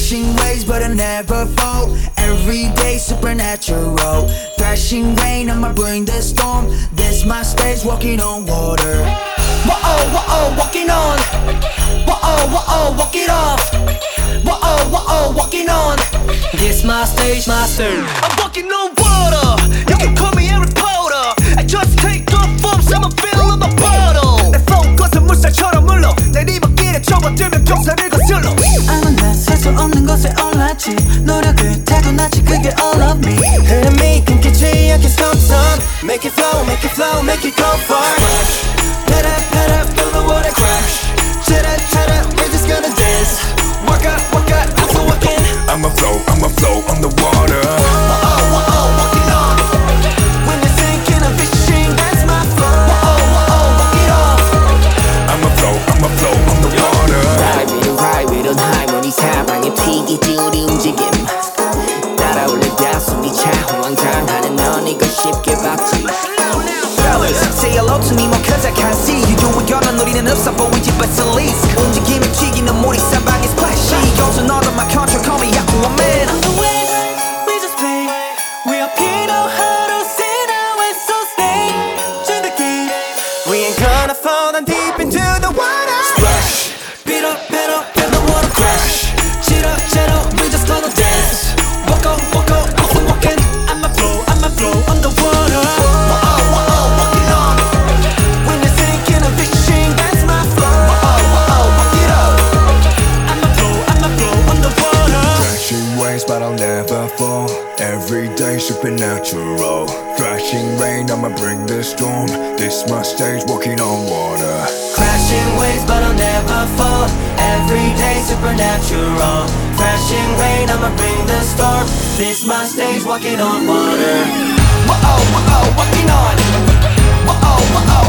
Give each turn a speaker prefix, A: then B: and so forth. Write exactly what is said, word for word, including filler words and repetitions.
A: Crashing waves but I never fall. Every day supernatural. Thrashing rain, I'ma bring the storm. This my stage, walking on water.
B: Whoa, whoa, walking on. Whoa, whoa, walk it off. Whoa, whoa, walking on. This my stage, my stage.
C: I'm walking on water. You can call me Harry Potter. I just take the forms, I'm a fill of a bottle. 내 flow 물살처럼 물러 내리막길에 접어들면 경사를 거슬러.
B: 아마 나셀수 없는 것에 올랐지. 노력을 타고났지 그게 all of me. 흐름이 끊기지 않게 stop stop. Make it flow, make it flow, make it go far. Put up, put up, feel the water crash. Chitter, chitter, we're just gonna dance. Work out, work out, I'm so walking.
D: I'ma flow, I'ma flow on the water.
B: Whoa, whoa, walking on. When you're sinking or fishing, that's my flow. Whoa, whoa, walk it off.
D: I'ma flow, I'ma flow on the water.
E: Ride with a ride with a harmony 사방에 튀기지 우리 움직임 따라올래 다수미 차호왕장하는 넌 이걸 쉽게 봤지.
C: Fellas, say hello to me more cause I can't see you. 유효한 노리는 없어 보이지 but it's least. 움직임에 튀기는 물이 사방에 splashy. Goes another my country call me Aquaman.
B: On the waves, we just play. We up here know how to say now it's so stay to the game. We ain't gonna fall down deep into the water.
C: Splash,
B: Beat up, beat up, feel the water crash. Chitter, chitter, we just gonna dance. Walk out, walk out, I'm so walking. I'ma flow, I'ma flow on the water. Whoa, whoa, walking on. When you're sinking or fishing, that's my flow. Whoa, whoa, walk it up. I'ma flow, I'ma flow on the water.
D: Crashing waves but I'll never fall. Every day supernatural. Thrashing rain, I'ma bring the storm. This my stage, walking on water.
B: Crashing waves but I'll never fall. Every day supernatural. Crashing rain, I'ma bring the storm. This my stage, walking on water. Whoa, whoa, walking on. Whoa, whoa,